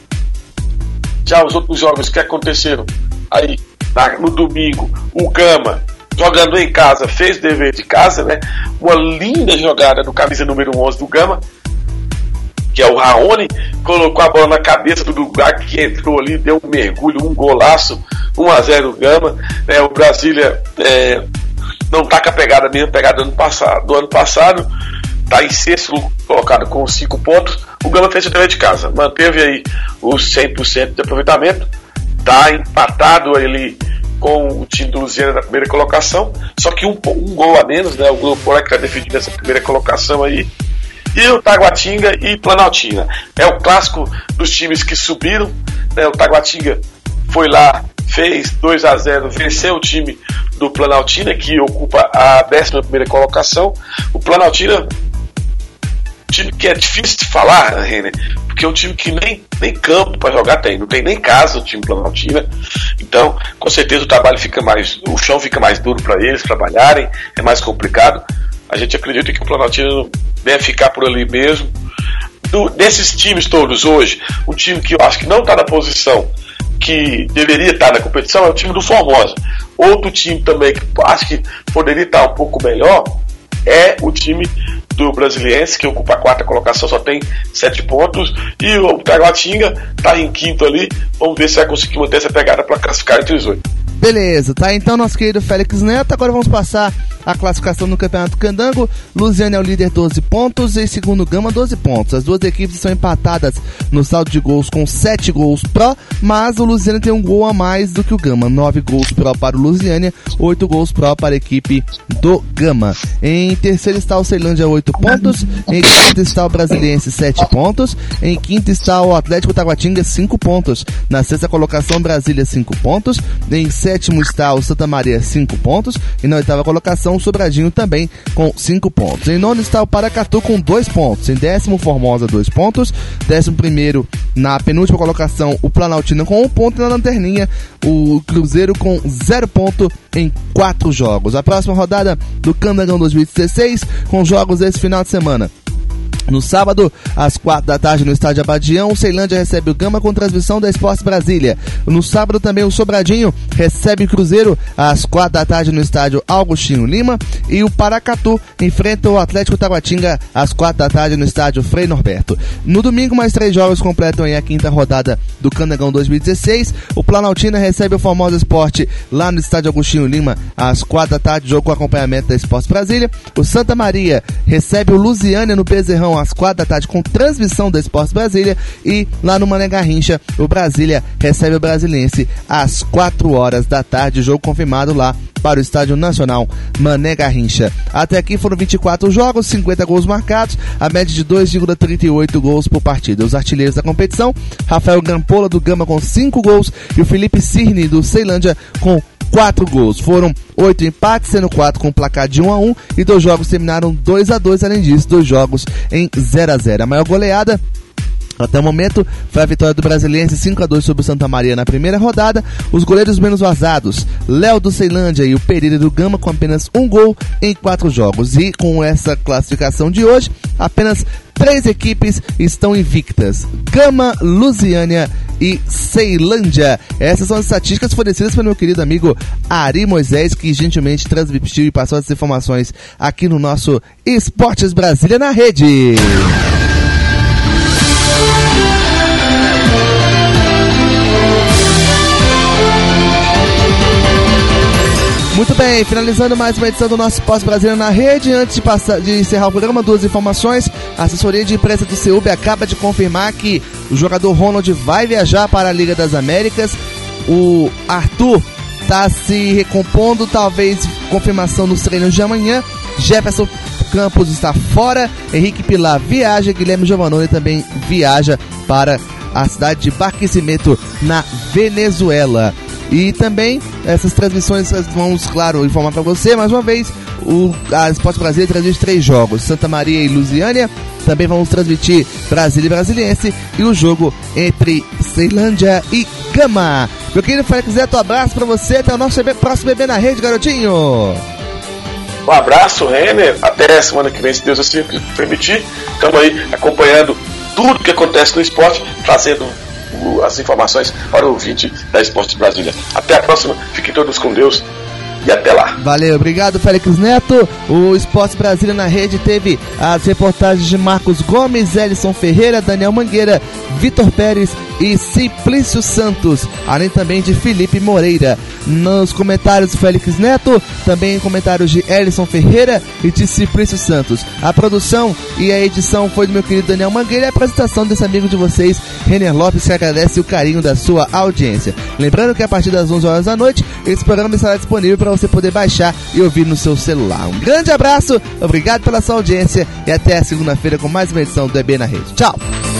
Já os outros jogos que aconteceram aí na, no domingo, o Gama, jogando em casa, fez dever de casa, né? Uma linda jogada no camisa número onze do Gama, que é o Raoni, colocou a bola na cabeça do lugar que entrou ali, deu um mergulho, um golaço, um a zero Gama, né? O Brasília é, não tá com a pegada mesmo, pegada do ano passado, do ano passado, tá em sexto colocado com cinco pontos. O Gama fez o dever de casa, manteve aí os cem por cento de aproveitamento, tá empatado ali com o time do Luziânia na primeira colocação, só que um, um gol a menos, né? O grupo que está definindo essa primeira colocação aí. E o Taguatinga e Planaltina. É o clássico dos times que subiram, né? O Taguatinga foi lá, fez dois a zero, venceu o time do Planaltina, que ocupa a décima primeira colocação. O Planaltina, time que é difícil de falar, Renner, porque é um time que nem, nem campo para jogar tem, não tem nem casa o time Planaltina. Então, com certeza o trabalho fica mais, o chão fica mais duro para eles trabalharem, é mais complicado. A gente acredita que o Planaltina deve ficar por ali mesmo. Do, desses times todos hoje, um time que eu acho que não está na posição que deveria estar na competição é o time do Formosa. Outro time também que acho que poderia estar um pouco melhor é o time do Brasiliense, que ocupa a quarta colocação, só tem sete pontos, e o Taguatinga está em quinto ali. Vamos ver se vai conseguir manter essa pegada para classificar entre os oito. Beleza, tá então nosso querido Félix Neto. Agora vamos passar a classificação no Campeonato Candango. Luziânia é o líder, doze pontos, e segundo Gama, doze pontos. As duas equipes estão empatadas no saldo de gols com sete gols pró, mas o Luziânia tem um gol a mais do que o Gama. nove gols pró para o Luziânia, oito gols pró para a equipe do Gama. Em terceiro está o Ceilândia, oito pontos. Em quarto está o Brasiliense, sete pontos. Em quinto está o Atlético Taguatinga, cinco pontos. Na sexta colocação, Brasília, cinco pontos. Em sétimo está o Santa Maria, cinco pontos. E na oitava colocação, o Sobradinho também com cinco pontos. Em nono está o Paracatu com dois pontos. Em décimo, Formosa, dois pontos. Décimo primeiro, na penúltima colocação, o Planaltina com um ponto. E na lanterninha, o Cruzeiro com zero ponto em quatro jogos. A próxima rodada do Candangão dois mil e dezesseis, com jogos esse final de semana. No sábado, às quatro da tarde, no estádio Abadião, o Ceilândia recebe o Gama com transmissão da Esportes Brasília. No sábado também o Sobradinho recebe o Cruzeiro às quatro da tarde no estádio Augustinho Lima, e o Paracatu enfrenta o Atlético Taguatinga às quatro da tarde no estádio Frei Norberto. No domingo, mais três jogos completam aí a quinta rodada do Candangão dois mil e dezesseis. O Planaltina recebe o Formosa Esporte lá no estádio Augustinho Lima às quatro da tarde, jogo com acompanhamento da Esportes Brasília. O Santa Maria recebe o Luziânia no Bezerrão às quatro da tarde com transmissão da Esportes Brasília, e lá no Mané Garrincha o Brasília recebe o Brasiliense às quatro horas da tarde, jogo confirmado lá para o Estádio Nacional Mané Garrincha. Até aqui foram vinte e quatro jogos, cinquenta gols marcados, a média de dois vírgula trinta e oito gols por partida. Os artilheiros da competição: Rafael Grampola do Gama com cinco gols e o Felipe Cirne do Ceilândia com quatro gols. Foram oito empates, sendo quatro com placar de um a um, e dois jogos terminaram dois a dois, além disso, dois jogos em zero a zero. A maior goleada até o momento foi a vitória do Brasiliense cinco a dois sobre o Santa Maria na primeira rodada. Os goleiros menos vazados: Léo do Ceilândia e o Pereira do Gama, com apenas um gol em quatro jogos. E com essa classificação de hoje, apenas três equipes estão invictas: Gama, Luziânia e Ceilândia. Essas são as estatísticas fornecidas pelo meu querido amigo Ari Moisés, que gentilmente transmitiu e passou essas informações aqui no nosso Esportes Brasília na Rede. Muito bem, finalizando mais uma edição do nosso Esporte Brasília na Rede. Antes de, passar, de encerrar o programa, duas informações. A assessoria de imprensa do C U B acaba de confirmar que o jogador Ronald vai viajar para a Liga das Américas. O Arthur está se recompondo, talvez confirmação nos treinos de amanhã. Jefferson Campos está fora, Henrique Pilar viaja, Guilherme Giovannone também viaja para a cidade de Barquisimeto, na Venezuela. E também essas transmissões vamos, claro, informar para você mais uma vez: o, a Esporte Brasília transmite três jogos, Santa Maria e Lusiânia. Também vamos transmitir Brasília e Brasiliense e o jogo entre Ceilândia e Gama. Meu querido Félix Neto, um abraço pra você. Até o nosso próximo Bebê na Rede, garotinho. Um abraço, Renner. Até a semana que vem, se Deus assim permitir. Estamos aí acompanhando tudo que acontece no esporte, trazendo as informações para o ouvinte da Esporte Brasília. Até a próxima. Fiquem todos com Deus. E até lá. Valeu, obrigado Félix Neto. O Esporte Brasília na Rede teve as reportagens de Marcos Gomes, Elison Ferreira, Daniel Mangueira, Vitor Pérez e Simplício Santos, além também de Felipe Moreira. Nos comentários Félix Neto, também comentários de Elison Ferreira e de Simplício Santos. A produção e a edição foi do meu querido Daniel Mangueira e a apresentação desse amigo de vocês, Renner Lopes, que agradece o carinho da sua audiência. Lembrando que a partir das onze horas da noite, esse programa estará disponível para você poder baixar e ouvir no seu celular. Um grande abraço, obrigado pela sua audiência e até a segunda-feira com mais uma edição do E B na Rede. Tchau!